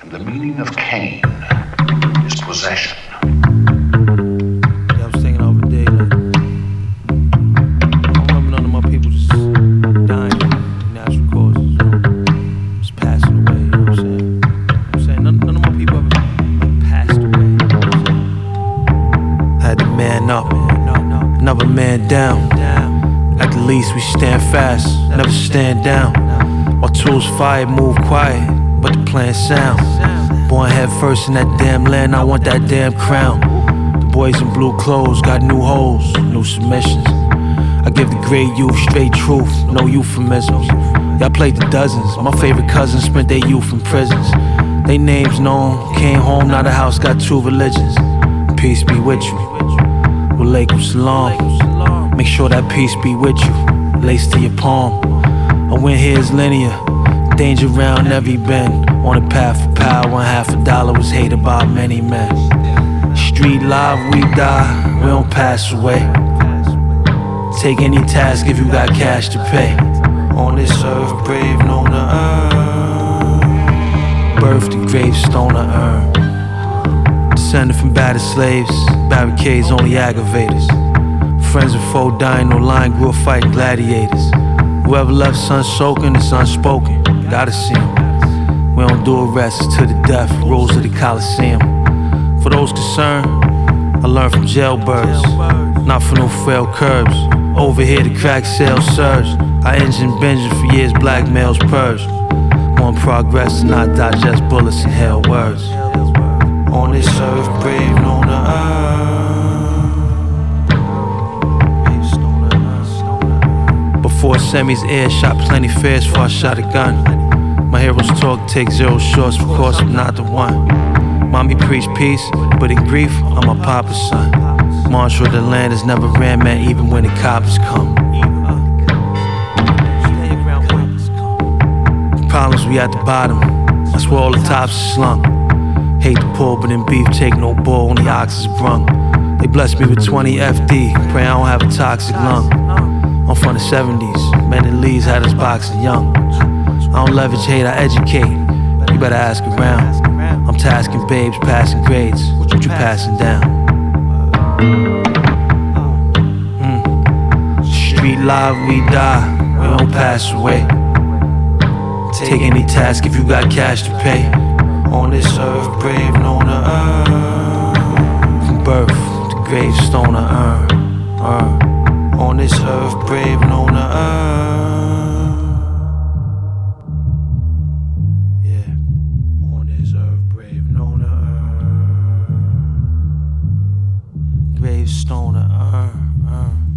The meaning of Cain is possession. Yeah, I was thinking the other day, like, I don't remember none of my people just dying of natural causes, just passing away, you know what I'm saying? None of my people ever passed away, you know what I'm saying? Had to man up, another man down. At the least we stand fast, never stand down. My tools fired, move quiet, but the plan sound. Born head first in that damn land, I want that damn crown. The boys in blue clothes got new holes, new submissions. I give the great youth straight truth, no euphemisms. Y'all played the dozens, my favorite cousins spent their youth in prisons. They names known, came home, now the house got two religions. Peace be with you, walaikum salam. Make sure that peace be with you, lace to your palm. I went here as linear, danger round every bend. On the path of power, $50 was hated by many men. Street live, we die, we don't pass away. Take any task if you got cash to pay. On this earth, brave, known to earn. Birth the gravestone to earn. Descended from battered slaves, barricades only aggravators. Friends and foe dying, no line, grew up fighting gladiators. Whoever left sun soaking, it's unspoken, gotta see him. We don't do arrests to the death, rules of the Coliseum. For those concerned, I learned from jailbirds, not for no frail curbs. Over here the crack sales surged, I engine binging for years, blackmails purged. More in progress to not digest bullets and hell words. On this earth, brave, known to earn. Before Semi's air, shot plenty fast before I shot a gun. My heroes talk, take zero shorts, of course I'm not the one. Mommy preach peace, but in grief, I'm a papa's son. Marshal of the land has never ran, man, even when the cops come. The problems we at the bottom, that's where all the tops are slung. Hate the poor, but in beef, take no bull, only ox is brung. They blessed me with 20 FD, pray I don't have a toxic lung. I'm from the 70s, men in Lee's had us boxing young. I don't leverage hate, I educate, you better ask around. I'm tasking babes, passing grades, what you passing down? Street live, we die, we don't pass away. Take any task if you got cash to pay. On this earth, brave, known to earn. From birth, the gravestone to earn. On this earth, brave, known to earn. Yeah, on this earth, brave, known to earn. Gravestone to earn.